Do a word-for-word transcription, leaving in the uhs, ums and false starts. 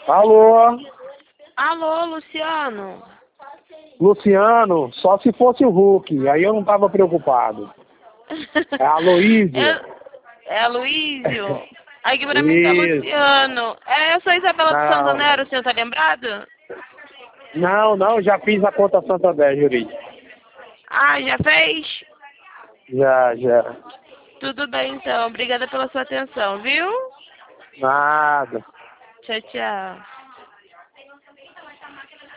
Alô? Alô, Luciano? Luciano, só se fosse o Hulk, aí eu não tava preocupado. É a Aloísio. É, é a Luísio? Aqui pra mim tá Isso. Luciano. É, eu sou Isabela do Não, Santander, o senhor tá lembrado? não, não, já fiz a conta Santander, jurídica. Ah, já fez? Já, já. Tudo bem então, obrigada pela sua atenção, viu? Nada. Tchau, tchau.